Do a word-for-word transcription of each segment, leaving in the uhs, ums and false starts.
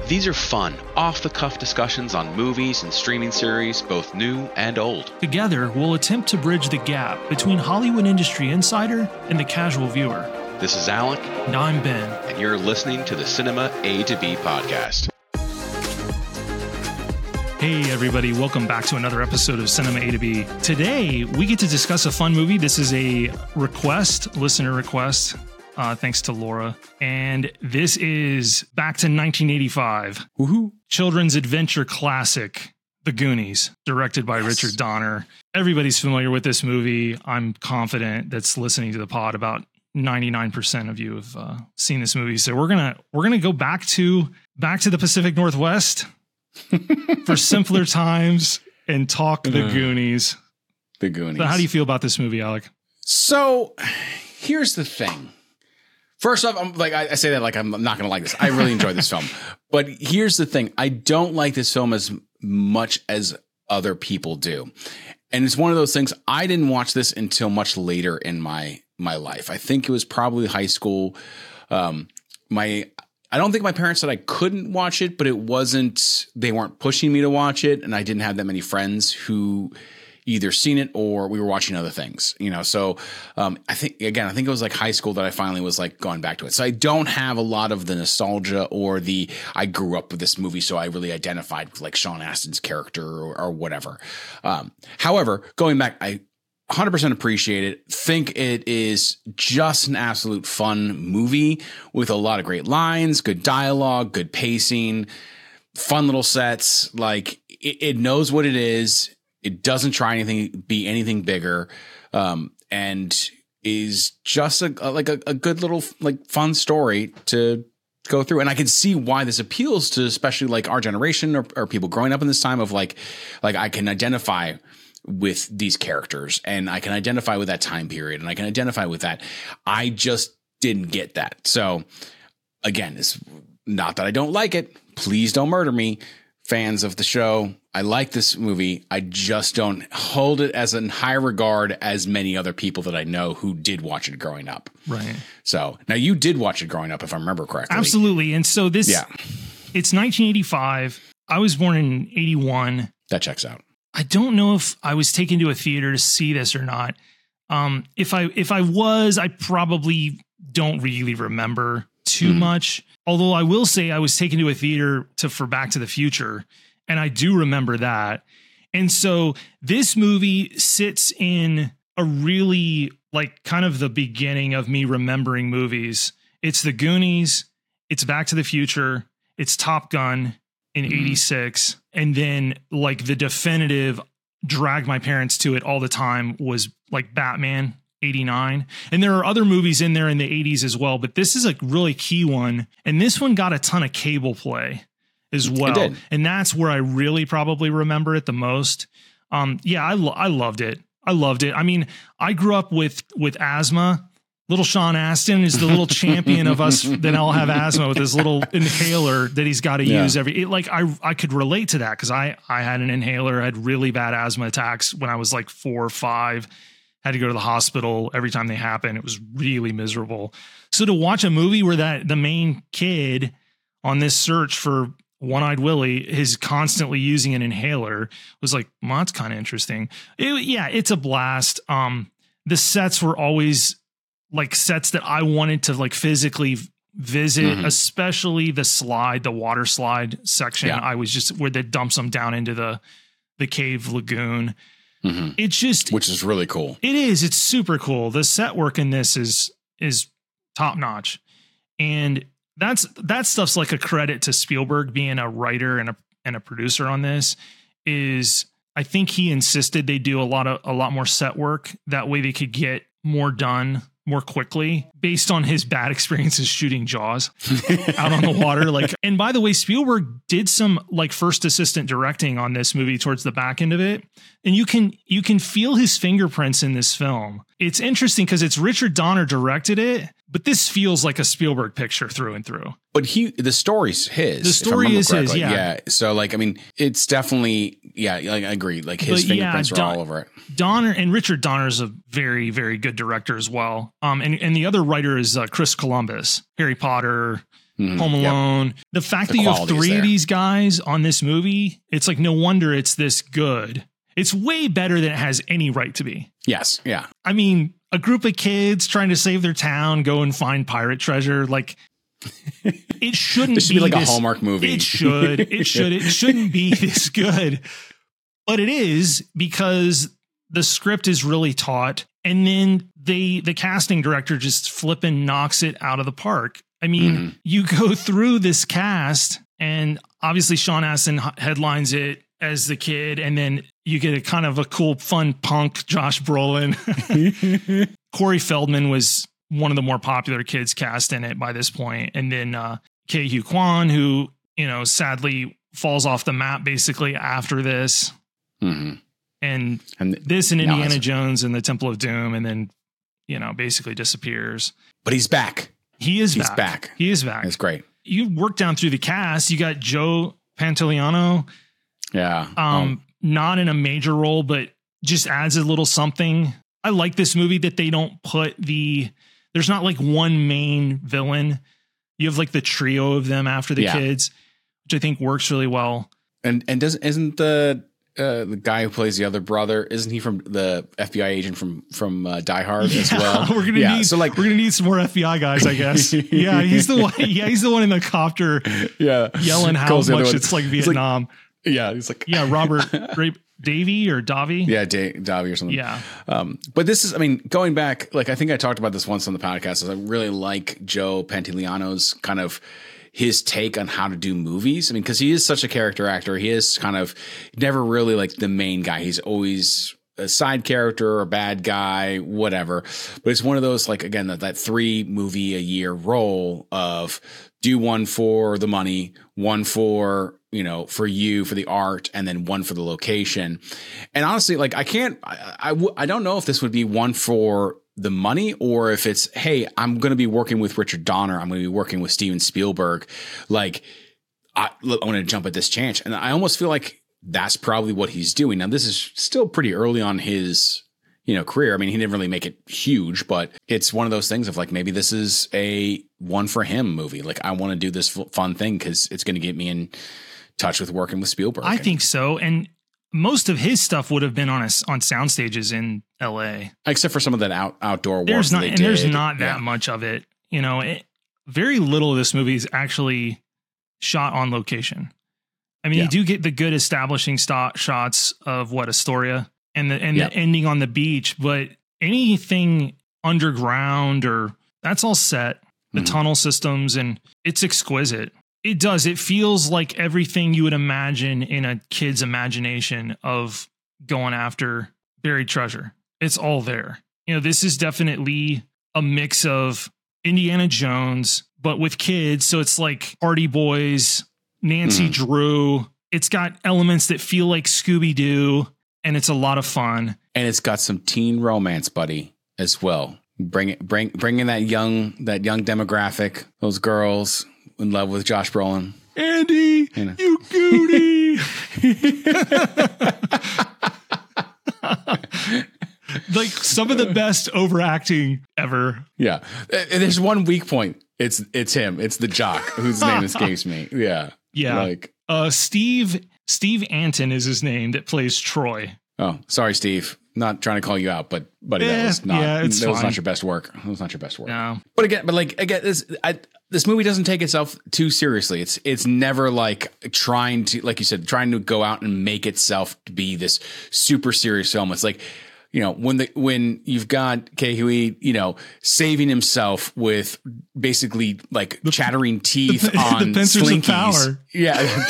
These are fun, off-the-cuff discussions on movies and streaming series, both new and old. Together, we'll attempt to bridge the gap between Hollywood industry insider and the casual viewer. This is Alec. And I'm Ben. And you're listening to the Cinema A to B podcast. Hey everybody, welcome back to another episode of Cinema A to B. Today, we get to discuss a fun movie. This is a request, listener request. Uh, thanks to Laura. And this is back to nineteen eighty-five. Woohoo! Children's adventure classic, The Goonies, directed by yes. Richard Donner. Everybody's familiar with this movie. I'm confident that's listening to the pod. About ninety-nine percent of you have uh, seen this movie. So we're gonna we're gonna go back to back to the Pacific Northwest for simpler times and talk The uh, Goonies. The Goonies. So how do you feel about this movie, Alec? So here's the thing. First off, I'm like, I, I say that like I'm not going to like this. I really enjoy this film. But here's the thing. I don't like this film as much as other people do. And it's one of those things. I didn't watch this until much later in my my life. I think it was probably high school. Um, my I don't think my parents said I couldn't watch it, but it wasn't, they weren't pushing me to watch it. And I didn't have that many friends who either seen it or we were watching other things, you know? So, um, I think, again, I think it was like high school that I finally was like going back to it. So I don't have a lot of the nostalgia or the, I grew up with this movie, so I really identified with like Sean Astin's character or, or whatever. Um, however, going back, I one hundred percent appreciate it. Think it is just an absolute fun movie with a lot of great lines, good dialogue, good pacing, fun little sets. Like it, it knows what it is. It doesn't try anything, be anything bigger, um, and is just a, a like a, a good little like fun story to go through. And I can see why this appeals to especially like our generation or, or people growing up in this time of like, like I can identify with these characters and I can identify with that time period and I can identify with that. I just didn't get that. So again, it's not that I don't like it. Please don't murder me. Fans of the show, I like this movie. I just don't hold it as in high regard as many other people that I know who did watch it growing up. Right. So now you did watch it growing up, if I remember correctly. Absolutely. And so this, yeah. It's nineteen eighty-five. I was born in eighty-one. That checks out. I don't know if I was taken to a theater to see this or not. Um, if I if I was, I probably don't really remember too mm. much. Although I will say I was taken to a theater to for Back to the Future, and I do remember that. And so this movie sits in a really like kind of the beginning of me remembering movies. It's The Goonies, it's Back to the Future, it's Top Gun in mm. eighty-six, and then like the definitive drag my parents to it all the time was like Batman eighty-nine. And there are other movies in there in the eighties as well, but this is a really key one. And this one got a ton of cable play as well. And that's where I really probably remember it the most. Um, yeah, I, lo- I loved it. I loved it. I mean, I grew up with, with asthma. Little Sean Astin is the little champion of us that all have asthma with his little inhaler that he's got to yeah. use every, it, like I, I could relate to that. Cause I, I had an inhaler, I had really bad asthma attacks when I was like four or five. Had to go to the hospital every time they happen. It was really miserable. So to watch a movie where that the main kid on this search for One-Eyed Willie is constantly using an inhaler was like, well, that's kind of interesting. It, yeah, it's a blast. Um, the sets were always like sets that I wanted to like physically visit, mm-hmm. especially the slide, the water slide section. Yeah. I was just where that dumps them down into the the cave lagoon. Mm-hmm. It's just, which is really cool. It is. It's super cool. The set work in this is, is top notch. And that's, that stuff's like a credit to Spielberg being a writer and a, and a producer on this. Is I think he insisted they do a lot of, a lot more set work. That way they could get more done more quickly based on his bad experiences shooting Jaws out on the water. Like, and by the way, Spielberg did some like first assistant directing on this movie towards the back end of it. And you can, you can feel his fingerprints in this film. It's interesting because it's Richard Donner directed it, but this feels like a Spielberg picture through and through. But he, the story's his. The story is his, yeah. Yeah. So like, I mean, it's definitely, yeah, like, I agree. Like his but fingerprints yeah, Don, are all over it. Donner and Richard Donner is a very, very good director as well. Um, and, and the other writer is uh, Chris Columbus, Harry Potter, Mm, Home Alone. Yep. The fact the that you have three of these guys on this movie, it's like no wonder it's this good. It's way better than it has any right to be. Yes. Yeah. I mean, a group of kids trying to save their town, go and find pirate treasure. Like, it shouldn't this should be, be like this, a Hallmark movie. It should. It should. It shouldn't be this good. But it is, because the script is really taut. And then they, the casting director just flipping knocks it out of the park. I mean, mm-hmm. you go through this cast, and obviously Sean Astin headlines it as the kid, and then you get a kind of a cool, fun punk Josh Brolin. Corey Feldman was one of the more popular kids cast in it by this point, and then uh, Ke Huy Quan, who, you know, sadly falls off the map basically after this, mm-hmm. and, and this and Indiana Jones and the Temple of Doom, and then, you know, basically disappears. But he's back. He is he's back. back. He is back. It's great. You work down through the cast. You got Joe Pantoliano. Yeah. Um, um, not in a major role, but just adds a little something. I like this movie that they don't put the, there's not like one main villain. You have like the trio of them after the yeah. kids, which I think works really well. And, and doesn't, isn't the, uh, the guy who plays the other brother, isn't he from the F B I agent from, from uh, Die Hard yeah, as well? We're going to yeah, need, so like, we're going to need some more F B I guys, I guess. yeah. He's the one. Yeah. He's the one in the copter yeah. yelling how Cole's much it's like Vietnam. Like, yeah. He's like, yeah. Robert Davey or Davi. Yeah. Da- Davi or something. Yeah. Um, but this is, I mean, going back, like, I think I talked about this once on the podcast, is I really like Joe Pantoliano's kind of his take on how to do movies. I mean, because he is such a character actor. He is kind of never really like the main guy. He's always a side character, a bad guy, whatever. But it's one of those, like, again, that, that three movie a year role of do one for the money, one for, you know, for you, for the art, and then one for the location. And honestly, like, I can't, I, I, w- I don't know if this would be one for the money, or if it's, hey, I'm going to be working with Richard Donner, I'm going to be working with Steven Spielberg, like, I, look, I want to jump at this chance. And I almost feel like that's probably what he's doing. Now, this is still pretty early on his, you know, career. I mean, he didn't really make it huge, but it's one of those things of like, maybe this is a one for him movie. Like, I want to do this f- fun thing because it's going to get me in touch with working with Spielberg. I think so. And most of his stuff would have been on a, on sound stages in L A, except for some of that out, outdoor work. There's not, and did. there's did. not that yeah. much of it. You know, it, very little of this movie is actually shot on location. I mean, yeah. you do get the good establishing st- shots of what Astoria and the and yep. the ending on the beach, but anything underground or that's all set. The mm-hmm. tunnel systems, and it's exquisite. It does. It feels like everything you would imagine in a kid's imagination of going after buried treasure. It's all there. You know, this is definitely a mix of Indiana Jones, but with kids. So it's like Hardy Boys, Nancy mm. Drew. It's got elements that feel like Scooby-Doo, and it's a lot of fun. And it's got some teen romance, buddy, as well. Bring it, bring, bring in that young, that young demographic, those girls in love with Josh Brolin. Andy, you, know. you goonie. Like some of the best overacting ever. Yeah. And there's one weak point. It's, it's him. It's the jock whose name escapes me. Yeah. Yeah. Like, uh, Steve, Steve Anton is his name that plays Troy. Oh, sorry, Steve. Not trying to call you out, but buddy, eh, that was not yeah, that was fine. not your best work. That was not your best work. No. But again, but like again, this I, this movie doesn't take itself too seriously. It's it's never like trying to, like you said, trying to go out and make itself to be this super serious film. It's like, you know, when the when you've got Ke Huy, you know, saving himself with basically like the, chattering teeth the, on the pincers slinkies. Of power. Yeah.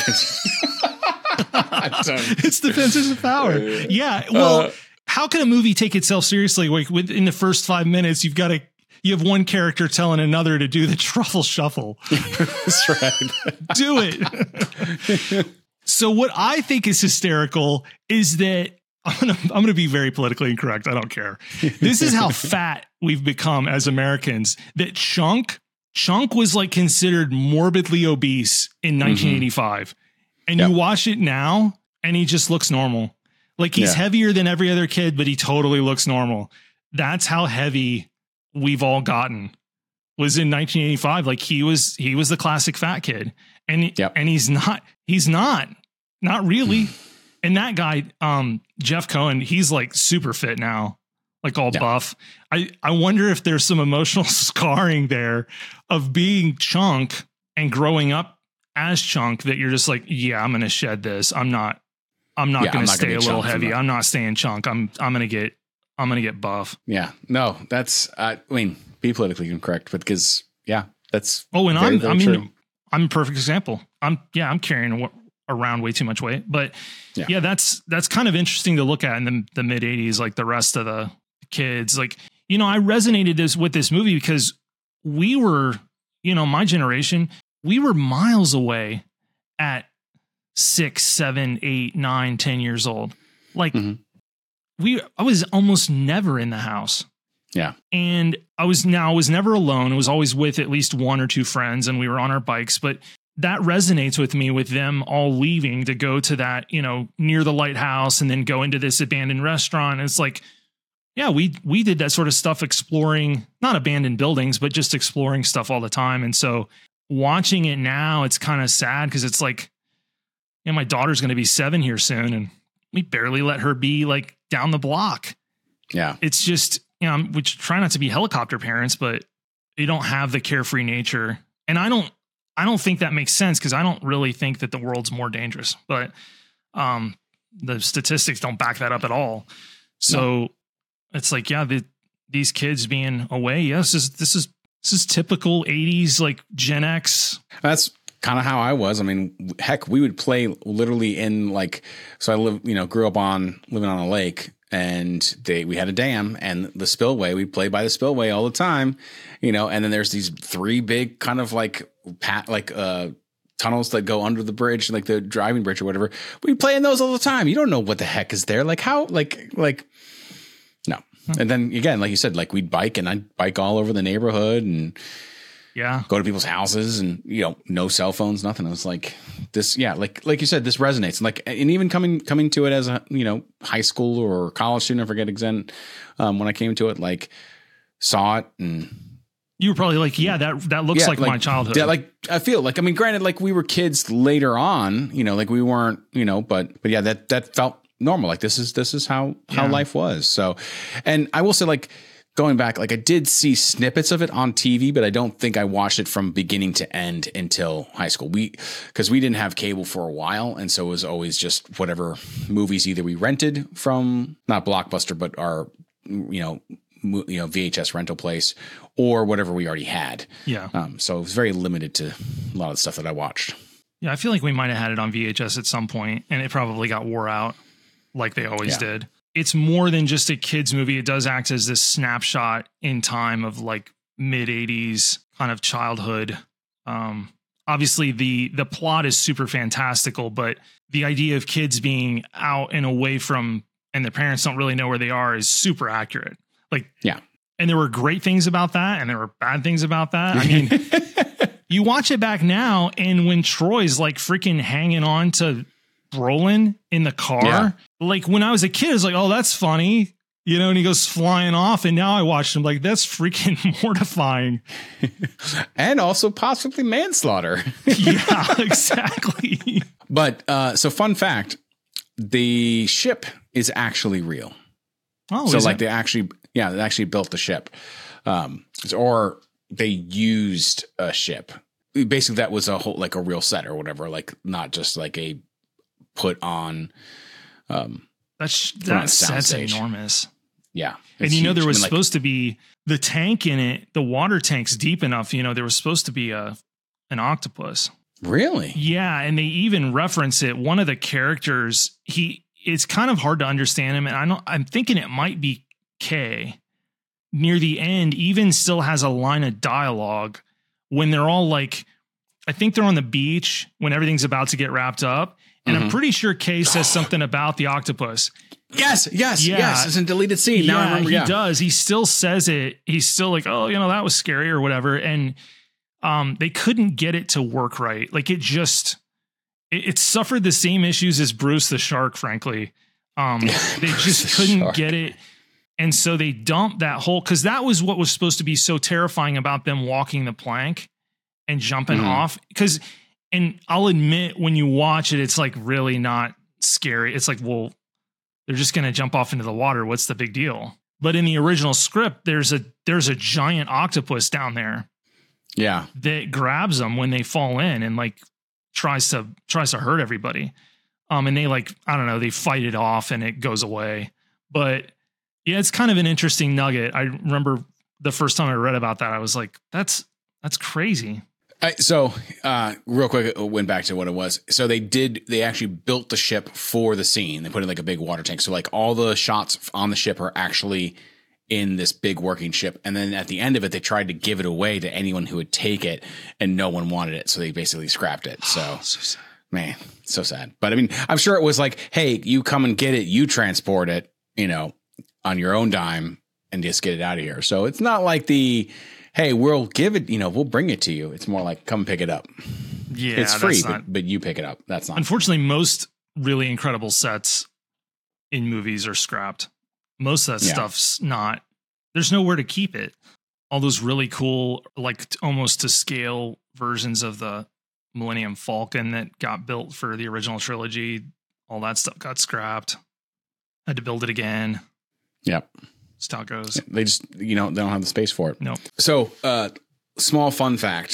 It's the pincers of power. Yeah. Well, uh, how can a movie take itself seriously? Like within the first five minutes, you've got to, you have one character telling another to do the truffle shuffle. That's right. Do it. So what I think is hysterical is that I'm gonna, I'm gonna be very politically incorrect. I don't care. This is how fat we've become as Americans. That Chunk, Chunk was like considered morbidly obese in nineteen eighty-five. Mm-hmm. And yep. you watch it now and he just looks normal. Like he's yeah. heavier than every other kid, but he totally looks normal. That's how heavy we've all gotten was in nineteen eighty-five. Like he was, he was the classic fat kid, and Yep. and he's not, he's not, not really. And that guy, um, Jeff Cohen, he's like super fit now, like all Yeah. buff. I, I wonder if there's some emotional scarring there of being Chunk and growing up as Chunk that you're just like, yeah, I'm going to shed this. I'm not, I'm not Yeah, going I'm to not stay gonna a be little Chunk from heavy. the- I'm not staying Chunk. I'm, I'm going to get, I'm going to get buff. Yeah. No, that's, uh, I mean, be politically incorrect, but because, yeah, that's. Oh, and very, I'm, very I mean, true. I'm a perfect example. I'm, yeah, I'm carrying wa- around way too much weight, but Yeah. yeah. that's, that's kind of interesting to look at in the, the mid eighties, like the rest of the kids. Like, you know, I resonated this with this movie because we were, you know, my generation, we were miles away at six, seven, eight, nine, ten years old. Like Mhm. we, I was almost never in the house. Yeah. And I was now I was never alone. I was always with at least one or two friends, and we were on our bikes. But that resonates with me with them all leaving to go to that, you know, near the lighthouse and then go into this abandoned restaurant. And it's like, yeah, we we did that sort of stuff, exploring not abandoned buildings, but just exploring stuff all the time. And so watching it now, it's kind of sad because it's like, you know, my daughter's going to be seven here soon, and we barely let her be like down the block. Yeah. It's just, you know, we try not to be helicopter parents, but you don't have the carefree nature. And I don't, I don't think that makes sense because I don't really think that the world's more dangerous, but um, the statistics don't back that up at all. So No. it's like, yeah, the, these kids being away. Yes, this is, this is, this is typical eighties, like Gen X. That's kind of how I was. I mean, heck, we would play literally in like, so I live, you know, grew up on living on a lake, and they, we had a dam and the spillway, we play by the spillway all the time, you know, and then there's these three big kind of like pat, like, uh, tunnels that go under the bridge, like the driving bridge or whatever. We play in those all the time. You don't know what the heck is there. Like how, like, like, no. And then again, like you said, like we'd bike and I'd bike all over the neighborhood and Yeah. go to people's houses, and, you know, no cell phones, nothing. It was like this. Yeah. Like, like you said, this resonates. And like, and even coming, coming to it as a, you know, high school or college student, I forget exact, um, when I came to it, like saw it and You were probably like, yeah, that, that looks yeah, like, my childhood. Yeah. Like I feel like, I mean, granted, like we were kids later on, you know, like we weren't, you know, but, but yeah, that, that felt normal. Like this is, this is how, how Yeah. life was. So, and I will say, like, going back, like I did see snippets of it on T V, but I don't think I watched it from beginning to end until high school. We, because we didn't have cable for a while, and so it was always just whatever movies either we rented from, not Blockbuster, but our, you know, mo- you know, V H S rental place, or whatever we already had. yeah. Um, so it was very limited to a lot of the stuff that I watched. Yeah, I feel like we might have had it on V H S at some point, and it probably got wore out like they always Yeah. did. It's more than just a kid's movie. It does act as this snapshot in time of like mid eighties kind of childhood. Um, obviously, the the plot is super fantastical, but the idea of kids being out and away from, and their parents don't really know where they are, is super accurate. Like, Yeah. And there were great things about that, and there were bad things about that. I mean, you watch it back now, and when Troy's like freaking hanging on to Brolin in the car, Yeah. like when I was a kid, I was like, oh, that's funny, you know, and he goes flying off. And now I watch him like, that's freaking mortifying. And also possibly manslaughter. Yeah, exactly. But uh, so fun fact, the ship is actually real. Oh, so is like it? they actually, yeah, they actually built the ship, um, or they used a ship. Basically, that was a whole, like a real set or whatever, like not just like a put on. Um, That's, on a that set's soundstage. enormous. yeah. And It's you know, huge. there I was mean, like, supposed to be the tank in it, the water tank's deep enough, you know, there was supposed to be a an octopus. really? Yeah, and they even reference it. One of the characters, he it's kind of hard to understand him, and I don't I'm thinking it might be Kay. Near the end, even still has a line of dialogue when they're all like, I think they're on the beach when everything's about to get wrapped up. And I'm Mhm. pretty sure Kay says something about the octopus. Yes, yes, Yeah. yes. It's a deleted scene. Now I Yeah, remember. he Yeah. does. He still says it. He's still like, oh, you know, that was scary or whatever. And um, they couldn't get it to work right. Like it just, it, it suffered the same issues as Bruce the Shark, frankly. Um, they Bruce just the couldn't Shark. get it. And so they dumped that whole, because that was what was supposed to be so terrifying about them walking the plank and jumping Mhm. off. Because, and I'll admit, when you watch it, it's like really not scary. It's like, well, they're just going to jump off into the water. What's the big deal? But in the original script, there's a there's a giant octopus down there Yeah. that grabs them when they fall in and like tries to tries to hurt everybody. Um, and they like, I don't know, they fight it off and it goes away. But yeah, it's kind of an interesting nugget. I remember the first time I read about that, I was like, that's that's crazy. I, so, uh, real quick, it went back to what it was. So they did, they actually built the ship for the scene. They put in like a big water tank. So like all the shots on the ship are actually in this big working ship. And then at the end of it, they tried to give it away to anyone who would take it, and no one wanted it. So they basically scrapped it. So, So sad. man, so sad. But I mean, I'm sure it was like, hey, you come and get it, you transport it, you know, on your own dime and just get it out of here. So it's not like the, hey, we'll give it, you know, we'll bring it to you. It's more like, come pick it up. Yeah, It's free, that's but, not, but you pick it up. That's not. unfortunately, most really incredible sets in movies are scrapped. Most of that Yeah. stuff's not, there's nowhere to keep it. All those really cool, like t- almost to scale versions of the Millennium Falcon that got built for the original trilogy, all that stuff got scrapped. Had to build it again. Yep. That's how it goes. They just, you know, they don't have the space for it. No. So, uh, small fun fact,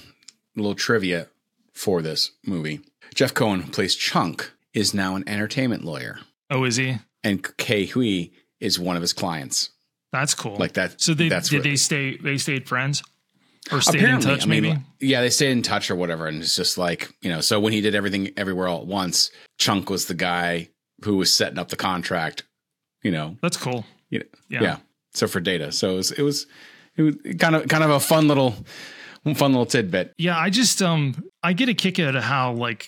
a little trivia for this movie. Jeff Cohen, who plays Chunk, is now an entertainment lawyer. Oh, is he? And Kei Hui is one of his clients. That's cool. Like that. So they that's did what- they stay they stayed friends? Or stayed Apparently, in touch, I mean, maybe? yeah, they stayed in touch or whatever. And it's just like, you know, so when he did Everything Everywhere All at Once, Chunk was the guy who was setting up the contract, you know. That's cool. You know, Yeah. yeah. So for Data. So it was, it was, it was kind of, kind of a fun little, fun little tidbit. Yeah, I just um I get a kick out of how like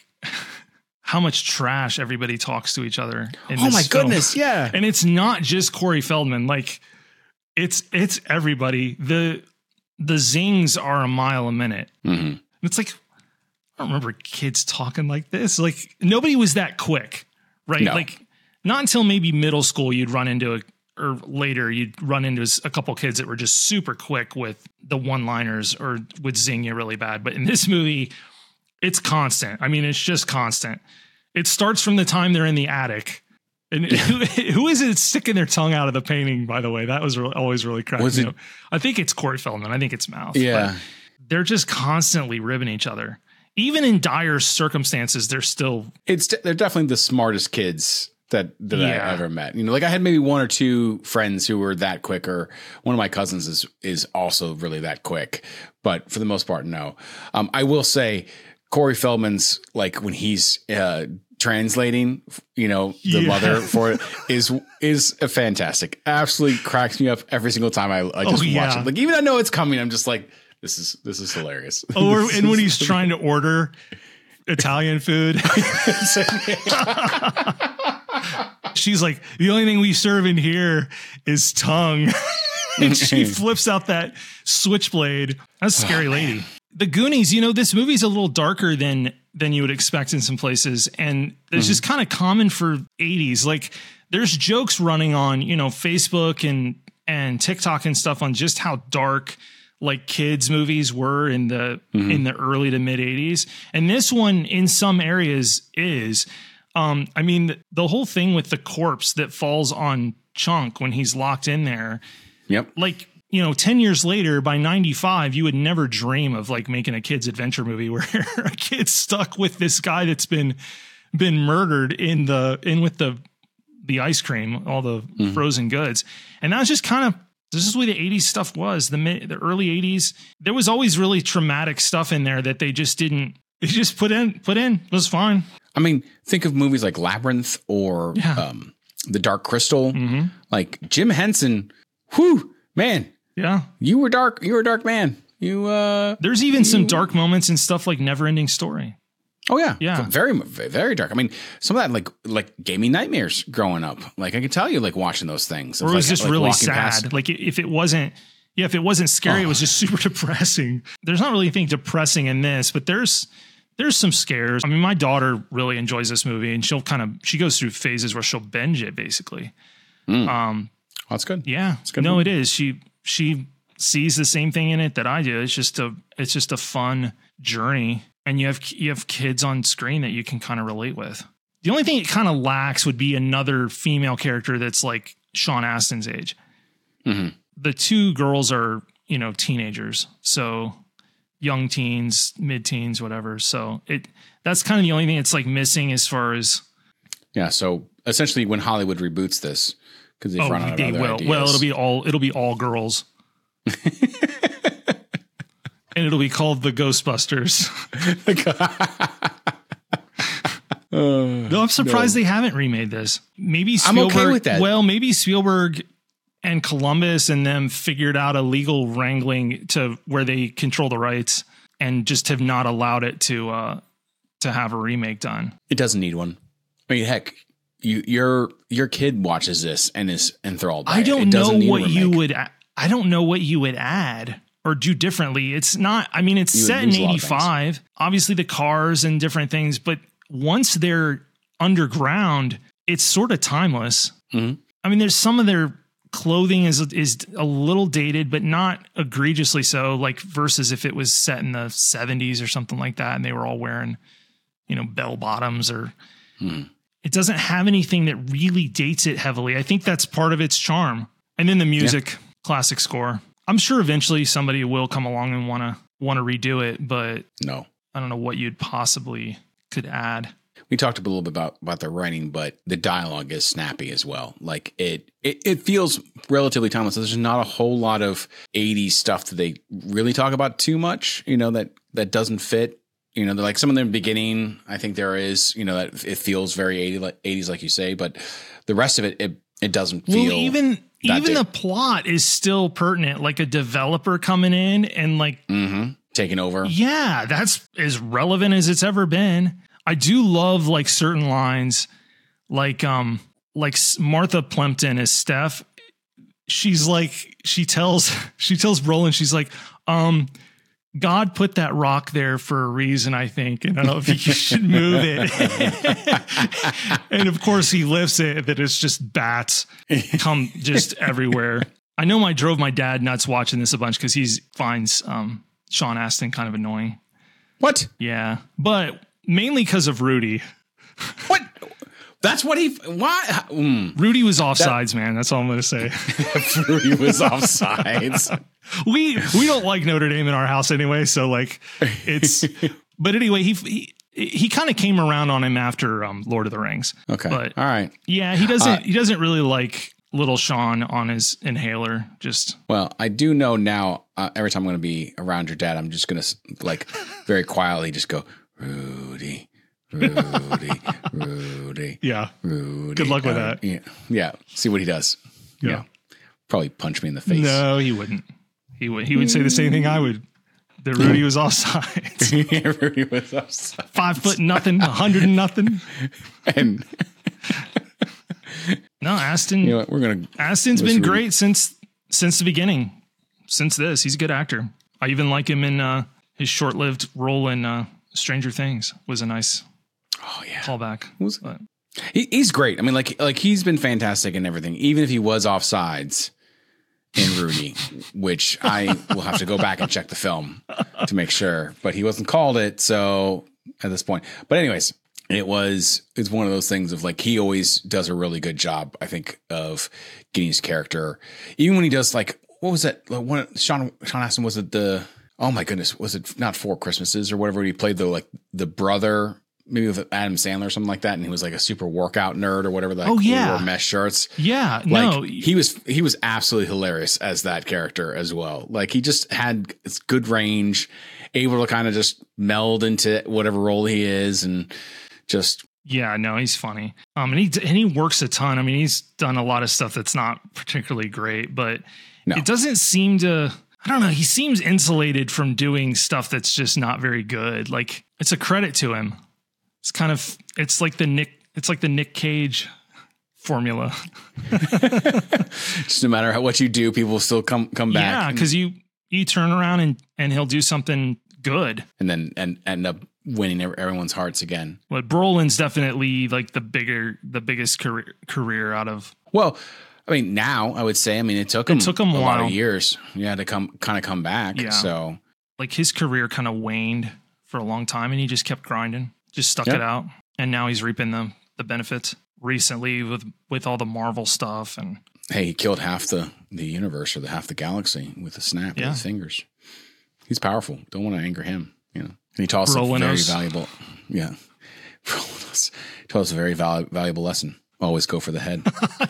how much trash everybody talks to each other in Oh this my film. goodness. Yeah. And it's not just Corey Feldman. Like it's it's everybody. The the zings are a mile a minute. Mm-hmm. It's like I don't remember kids talking like this. Like nobody was that quick, right? No. Like not until maybe middle school you'd run into a or later you'd run into a couple kids that were just super quick with the one-liners or would zing you really bad. But in this movie, it's constant. I mean, it's just constant. It starts from the time they're in the attic. And who, who is it sticking their tongue out of the painting, by the way? That was really, always really cracking Was me it- up. I think it's Corey Feldman. I think it's Mouth. Yeah. But they're just constantly ribbing each other. Even in dire circumstances, they're still It's, they're definitely the smartest kids that, that Yeah. I ever met. You know, like I had maybe one or two friends who were that quick, or one of my cousins is, is also really that quick. But for the most part, no. Um, I will say Corey Feldman's, like when he's, uh, translating, you know, the Yeah. mother for it is is a fantastic. Absolutely cracks me up every single time I, I just Oh, yeah. watch it. Like even I know it's coming, I'm just like, this is this is hilarious. or This and when is- he's trying to order Italian food. She's like, the only thing we serve in here is tongue. And she flips out that switchblade. That's a scary lady. The Goonies, you know, this movie's a little darker than than you would expect in some places. And it's just kind of common for eighties. Like there's jokes running on, you know, Facebook and and TikTok and stuff on just how dark like kids movies were in the in the early to mid eighties. And this one in some areas is. Um, I mean, the, the whole thing with the corpse that falls on Chunk when he's locked in there, Yep. like, you know, ten years later, by ninety-five, you would never dream of like making a kid's adventure movie where a kid's stuck with this guy that's been been murdered in the in with the the ice cream, all the Mm-hmm. frozen goods. And that was just kind of this is the way the eighties stuff was. The mid, the early eighties, there was always really traumatic stuff in there that they just didn't they just put in put in. It was fine. I mean, think of movies like Labyrinth or Yeah. um, The Dark Crystal. Mm-hmm. Like Jim Henson, whew, man, Yeah. you were dark. You were a dark man. You, uh, There's even some dark moments and stuff like Neverending Story. oh yeah, Yeah. very, very dark. I mean, some of that like like gave me nightmares growing up. Like I could tell you, like watching those things, Or it was like, just like really walking sad. past- Like if it wasn't, yeah, if it wasn't scary, it was just super depressing. There's not really anything depressing in this, but there's there's some scares. I mean, my daughter really enjoys this movie, and she'll kind of she goes through phases where she'll binge it basically. Mm. Um, that's good. Yeah. It's good No, movie. it is. She she sees the same thing in it that I do. It's just a it's just a fun journey, and you have you have kids on screen that you can kind of relate with. The only thing it kind of lacks would be another female character that's like Sean Astin's age. Mm-hmm. The two girls are, you know, teenagers, so young teens, mid-teens, whatever. So it that's kind of the only thing it's like missing as far as Yeah. So essentially, when Hollywood reboots this, because they've oh, run out of they other will. ideas. Well, it'll be all it'll be all girls. And it'll be called the Ghostbusters. uh, no, I'm surprised no. they haven't remade this. Maybe I'm Spielberg, okay with that. Well, maybe Spielberg and Columbus and them figured out a legal wrangling to where they control the rights and just have not allowed it to uh, to have a remake done. It doesn't need one. I mean, heck, you your your kid watches this and is enthralled by I don't it. It doesn't know need a what you remake. would. I don't know what you would add or do differently. It's not. I mean, it's You would set in lose a lot of things. eighty-five. Obviously, the cars and different things, but once they're underground, it's sort of timeless. Mhm. I mean, there's some of their clothing is is a little dated, but not egregiously so. Like versus if it was set in the seventies or something like that, and they were all wearing, you know, bell bottoms or. Mhm. It doesn't have anything that really dates it heavily. I think that's part of its charm. And then the music, yeah. Classic score. I'm sure eventually somebody will come along and want to want to redo it, but No. I don't know what you'd possibly could add. We talked a little bit about, about the writing, but the dialogue is snappy as well. Like it, it, it feels relatively timeless. There's not a whole lot of eighties stuff that they really talk about too much, you know, that, that doesn't fit. You know, like some of the beginning, I think there is, you know, that it feels very eighties, like you say, but the rest of it, it, it doesn't feel. Well, even even deep. the plot is still pertinent. Like a developer coming in and like mm-hmm. taking over. Yeah, that's as relevant as it's ever been. I do love like certain lines, like um, like Martha Plimpton as Steph. She's like, she tells she tells Brolin, she's like, um. God put that rock there for a reason, I think, and I don't think you should move it. And of course he lifts it, that it's just bats come just everywhere. I know I drove my dad nuts watching this a bunch because he finds um, Sean Astin kind of annoying. What? Yeah, but mainly because of Rudy. What? That's what he. Why? Mm. Rudy was offsides, that, man. That's all I'm going to say. Rudy was offsides. we we don't like Notre Dame in our house anyway, so like it's. But anyway, he he, he kind of came around on him after um, Lord of the Rings. Okay, but all right. Yeah, he doesn't uh, he doesn't really like little Sean on his inhaler. Just well, I do know now. Uh, every time I'm going to be around your dad, I'm just going to like very quietly just go Rudy. Rudy, Rudy, yeah. Rudy. Good luck with uh, that. Yeah, yeah. See what he does. Yeah. yeah. Probably punch me in the face. No, he wouldn't. He would. He would say the same thing I would. That Rudy was offside. yeah, Rudy was offside. Five foot nothing, a hundred and nothing. And no, Astin. You know what? We're gonna. Astin's been Rudy. great since since the beginning. Since this, he's a good actor. I even like him in uh, his short-lived role in uh, Stranger Things. Was a nice. Oh yeah, callback. Was, he, he's great. I mean, like, like he's been fantastic in everything. Even if he was offsides in Rudy, which I will have to go back and check the film to make sure. But he wasn't called it, so at this point. But anyways, it was it's one of those things of like he always does a really good job. I think of getting his character, even when he does like what was that? Like one Sean Sean Astin was it the oh my goodness was it not Four Christmases or whatever he played the like the brother. Maybe with Adam Sandler or something like that, and he was like a super workout nerd or whatever. Like, oh yeah, wore mesh shirts. Yeah, like, no, he was he was absolutely hilarious as that character as well. Like he just had good range, able to kind of just meld into whatever role he is, and just yeah, no, he's funny. Um, and he and he works a ton. I mean, he's done a lot of stuff that's not particularly great, but no. It doesn't seem to. I don't know. He seems insulated from doing stuff that's just not very good. Like it's a credit to him. It's kind of, it's like the Nick, it's like the Nick Cage formula. Just no matter how, what you do, people will still come, come back. Yeah. Cause you, you turn around and, and he'll do something good. And then, and end up winning everyone's hearts again. But Brolin's definitely like the bigger, the biggest career, career out of. Well, I mean, now I would say, I mean, it took him, it took him a, a while. lot of years. Yeah, to come kind of come back. Yeah. So like his career kind of waned for a long time, and he just kept grinding, just stuck Yep. it out, and now he's reaping the the benefits recently with with all the Marvel stuff. And hey, he killed half the the universe or the half the galaxy with a snap Yeah. of his fingers. He's powerful. Don't want to anger him. You know, and he taught us a very Rolanos. valuable. Yeah, Rolanos. Taught us a very val- valuable lesson. Always go for the head.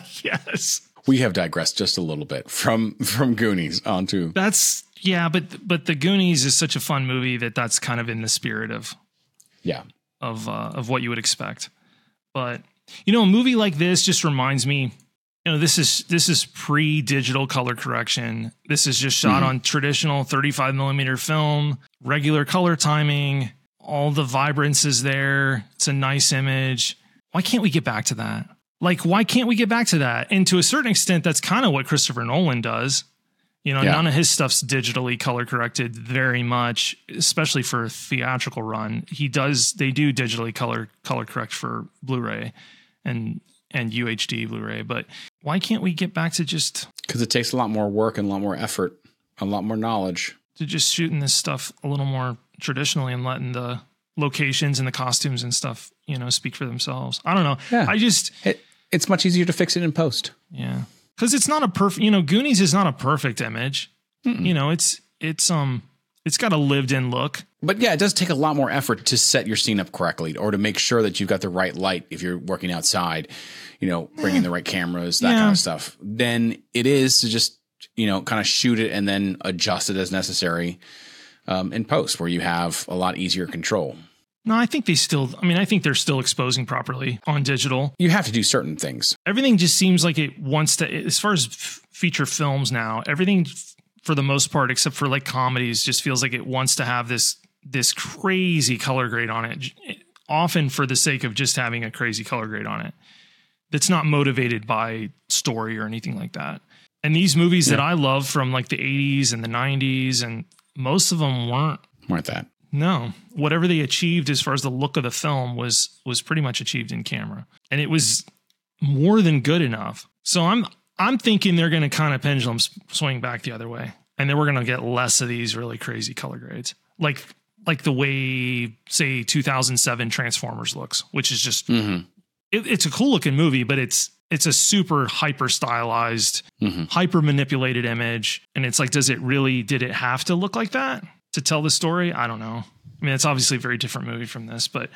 yes, We have digressed just a little bit from from Goonies onto that's yeah, but but the Goonies is such a fun movie that that's kind of in the spirit of yeah. of uh, of what you would expect. But you know, a movie like this just reminds me, you know, this is this is pre-digital color correction. This is just shot Mhm. on traditional thirty-five millimeter film, regular color timing. All the vibrance is there. It's a nice image. Why can't we get back to that? Like, why can't we get back to that? And to a certain extent, that's kind of what Christopher Nolan does. You know, Yeah. none of his stuff's digitally color corrected very much, especially for a theatrical run. He does, they do digitally color color correct for Blu-ray and and U H D Blu-ray. But why can't we get back to just Because it takes a lot more work and a lot more effort, a lot more knowledge. to just shooting this stuff a little more traditionally and letting the locations and the costumes and stuff, you know, speak for themselves? I don't know. Yeah. I just It, it's much easier to fix it in post. Yeah. Cause it's not a perfect, you know, Goonies is not a perfect image. Mm-mm. You know, it's, it's, um, it's got a lived in look. But yeah, it does take a lot more effort to set your scene up correctly or to make sure that you've got the right light if you're working outside, you know, bringing the right cameras, that Yeah. kind of stuff. Then it is to just, you know, kind of shoot it and then adjust it as necessary um, in post where you have a lot easier control. No, I think they still, I mean, I think they're still exposing properly on digital. You have to do certain things. Everything just seems like it wants to, as far as f- feature films now, everything f- for the most part, except for like comedies, just feels like it wants to have this, this crazy color grade on it, often for the sake of just having a crazy color grade on it. That's not motivated by story or anything like that. And these movies Yeah. that I love from like the eighties and the nineties, and most of them weren't. Weren't that? No, whatever they achieved as far as the look of the film was was pretty much achieved in camera, and it was more than good enough. So I'm I'm thinking they're going to kind of pendulum s- swing back the other way, and then we're going to get less of these really crazy color grades, like like the way say two thousand seven Transformers looks, which is just Mm-hmm. it, it's a cool looking movie, but it's it's a super hyper stylized, Mm-hmm. hyper manipulated image, and it's like, does it really? Did it have to look like that to tell the story? I don't know. I mean, it's obviously a very different movie from this, but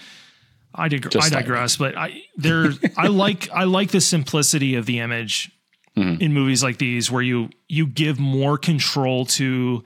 I dig- Just I slightly. digress. But I there I like I like the simplicity of the image Mhm. in movies like these, where you you give more control to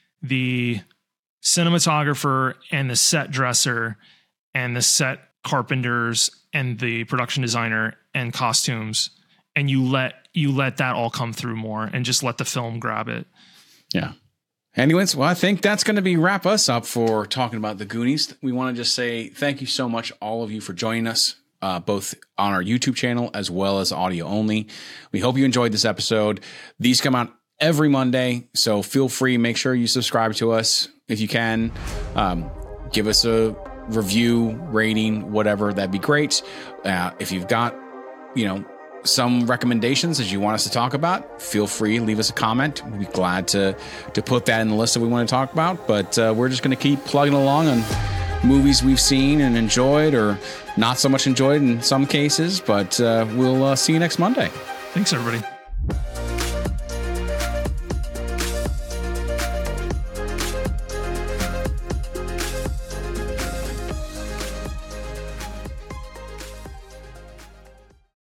the cinematographer and the set dresser and the set carpenters and the production designer and costumes, and you let you let that all come through more and just let the film grab it. Yeah. Anyways, well, I think that's going to be wrap us up for talking about the Goonies. We want to just say thank you so much, all of you, for joining us, uh, both on our YouTube channel as well as audio only. We hope you enjoyed this episode. These come out every Monday, so feel free. Make sure you subscribe to us if you can. Um, give us a review, rating, whatever. That'd be great. Uh, if you've got, you know, some recommendations that you want us to talk about, feel free, leave us a comment. We'd be glad to to put that in the list that we want to talk about. But uh, we're just going to keep plugging along on movies we've seen and enjoyed, or not so much enjoyed in some cases. But uh, we'll uh, see you next Monday. Thanks, everybody.